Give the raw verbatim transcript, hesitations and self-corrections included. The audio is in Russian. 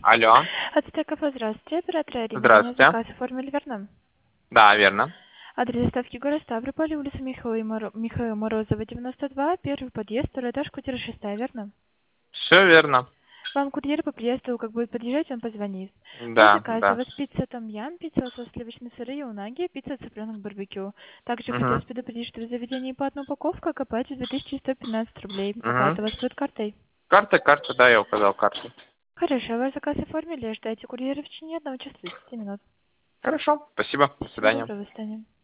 Алло. Ацтека, здравствуйте. Оператор Арина. Здравствуйте. Заказ оформили, верно? Да, верно. Адрес доставки город Ставрополь, улица Михаила, Моро... Михаила Морозова, девяносто два, первый подъезд, второй этаж, квартира шестая, верно? Все верно. Вам курьер по приезду, как будет подъезжать, он позвонит. При Да, заказе у да. вас пицца том-ям, пицца со сливочной сырой и унаги, пицца цыпленок барбекю. Также Угу. хотелось предупредить, что в заведении по одной упаковке оплатите две тысячи сто пятнадцать рублей. Угу. Оплата у вас будет картой. Карта, карта, да, я указал карту. Хорошо, ваш заказ оформили, ждайте курьера в течение одного часа тридцати минут. Хорошо, спасибо. До Всего свидания. доброго, до свидания.